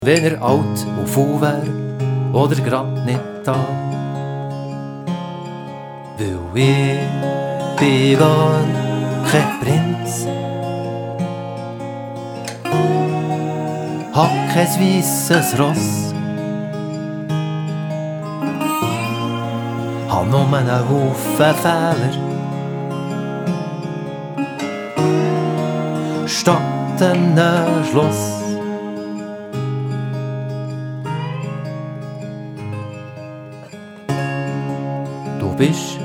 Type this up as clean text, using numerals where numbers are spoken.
Wenn er alt und faul wär oder grad nicht da. Weil ich bin gar kein Prinz, hab kein weisses Ross, hab nur einen Haufen Fehler statt einem Schloss. Du bist